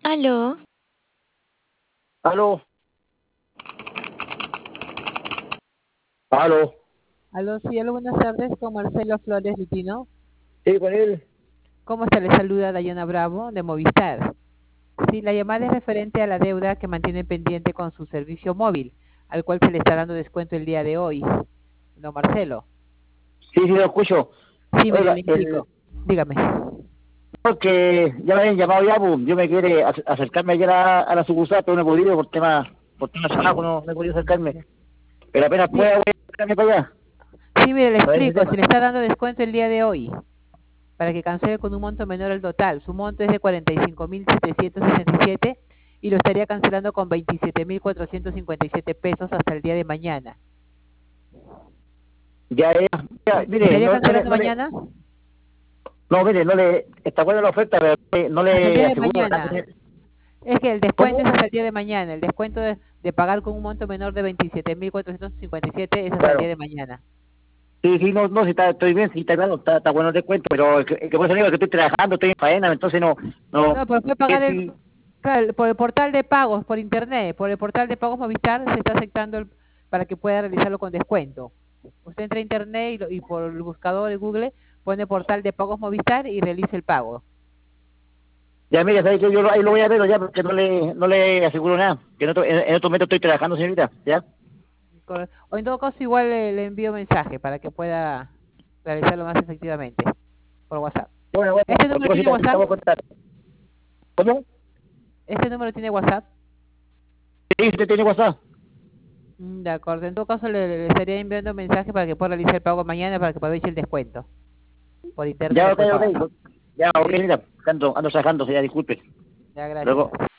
Aló, Aló, aló. Aló, sí, aló, buenas tardes, con Marcelo Flores Litino. Sí, con él. ¿Cómo se le saluda Dayana Bravo de Movistar? Sí, la llamada es referente a la deuda que mantiene pendiente con su servicio móvil, al cual se le está dando descuento el día de hoy. No, Marcelo. Sí, sí, lo escucho. Sí, mire, Oiga, le explico. Dígame. que ya me habían llamado ya, pues, yo me quiere acercarme ayer a la sucursal, pero no he podido por tema de trabajo, no he podido acercarme. Pero apenas Sí, pueda voy a acercarme para allá, sí, mire, le para ver ese explico. Se tema. le está dando descuento el día de hoy para que cancele con un monto menor al total. Su monto es de 45.767 y lo estaría cancelando con 27.457 pesos hasta el día de mañana. Ya, mire, ¿Estaría cancelando mañana? no le, está buena la oferta, pero no Hasta el día le de aseguro nada. mañana. Es que el descuento ¿Cómo? es hasta el día de mañana. El descuento de pagar con un monto menor de 27.457 es hasta el día Claro. de mañana. Sí, sí, no, sí, estoy bien, sí, está claro, está bueno el descuento, pero es que por eso digo que estoy trabajando, estoy en faena, entonces no, No, pero puede es pagar si, claro, por el portal de pagos, por internet, por el portal de pagos Movistar se está aceptando para que pueda realizarlo con descuento. Usted entra a internet y por el buscador de Google pone portal de pagos Movistar y realiza el pago. ya, mira, sabes que yo ahí lo voy a ver ya porque no le aseguro nada. Que en otro momento estoy trabajando, señorita, ¿ya? O en todo caso igual le envío mensaje para que pueda realizarlo más efectivamente por WhatsApp. Bueno, ¿Este cualquier número tiene cosita WhatsApp? estamos en contacto. ¿Cómo? ¿Este número tiene WhatsApp? Sí, usted tiene WhatsApp. De acuerdo, en todo caso le estaría enviando mensaje para que pueda realizar el pago mañana para que aproveche el descuento. Por internet Ya, lo ok, puede pagar. ok. Ya, ok, ¿Sí? mira, ando trabajando, ya, disculpe. Ya, gracias. Luego.